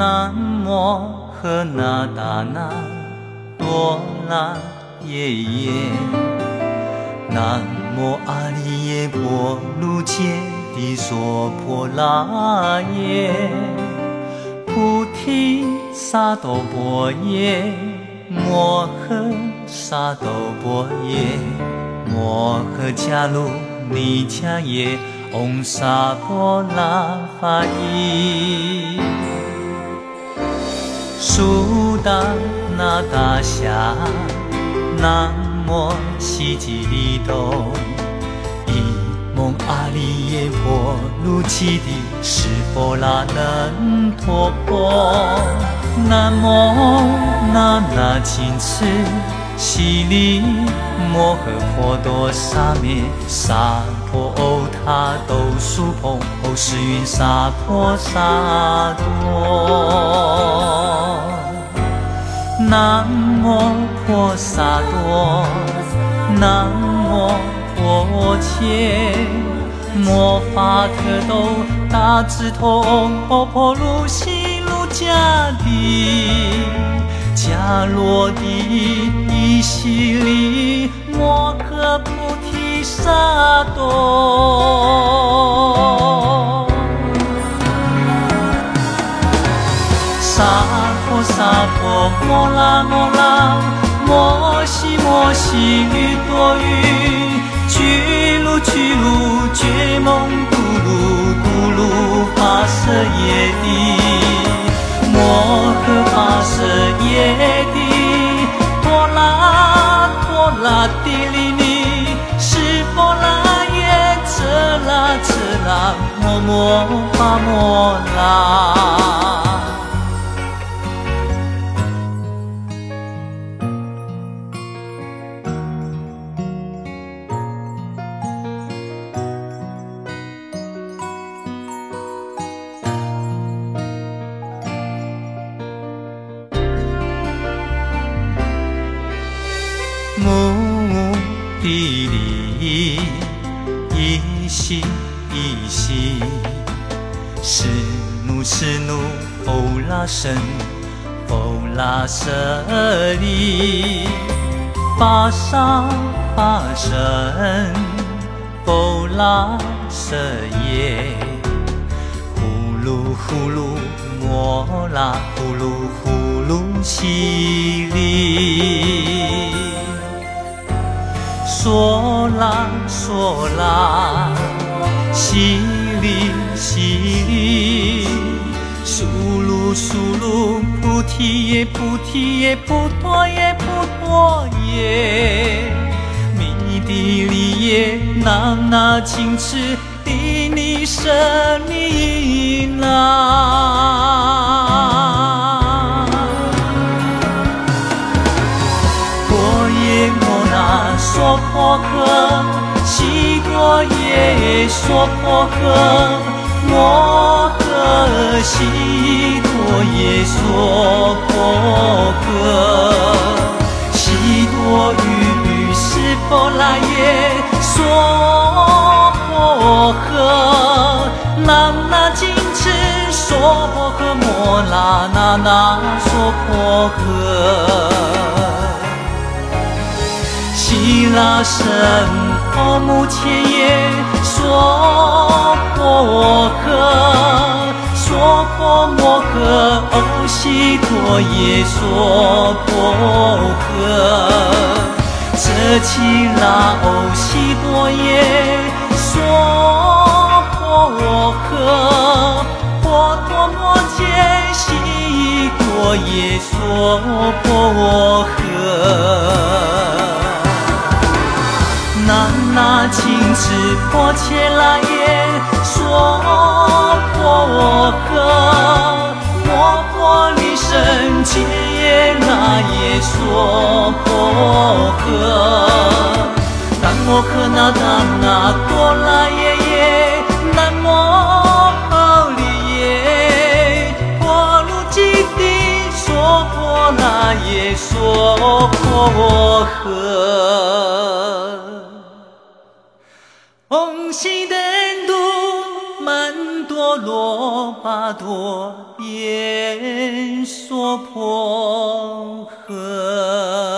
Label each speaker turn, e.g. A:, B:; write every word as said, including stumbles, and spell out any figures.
A: 南摩诃那达那多那耶耶，南无阿利耶婆卢揭谛娑婆拉耶，菩提萨埵婆耶，摩诃萨埵婆耶，摩诃迦卢尼迦耶，唵萨婆那法依。苏达那达夏，南无悉吉利多，伊蒙阿利耶婆卢揭谛湿婆拉能陀婆，南无那那谨墀悉利摩诃婆多萨咩萨婆欧他兜苏婆欧世云萨婆萨多，南无婆萨多，南无婆伽，摩发可兜大智通婆婆卢悉卢迦帝，迦罗帝依悉利摩诃菩提萨埵，萨婆萨婆摩拉摩拉，摩悉摩悉喻多喻，俱卢俱卢觉蒙嘟噜嘟噜跋舍耶帝，摩诃跋舍耶帝，多拉多拉帝利尼，湿婆拉耶遮拉遮拉摩摩罚摩拉。目的地依悉依悉，是奴是奴欧拉僧欧拉舍利，巴沙巴僧欧拉舍耶，呼噜呼噜摩拉呼噜呼噜悉利，娑啦娑啦，悉利悉利，苏噜苏噜，菩提耶菩提耶，菩陀耶菩陀耶，弥帝利耶，那那谨墀帝尼舍尼那。娑婆诃，悉多耶娑婆诃，摩诃悉多耶娑婆诃，悉多于湿婆拉耶娑婆诃，那那谨墀娑婆诃，摩拉那那娑婆诃，悉拉僧婆目伽耶娑婆诃，娑婆摩诃欧悉多耶娑婆诃，遮其拉欧悉多耶娑婆诃，婆陀摩羯悉多耶娑婆诃，那那谨墀婆伽拉耶娑婆诃，摩婆利胜揭耶那耶娑婆诃，南摩诃那达那多拉耶耶，南摩诃利耶婆卢揭谛娑婆拉耶娑婆诃。唵悉怛度曼多梭罗巴多耶娑婆诃。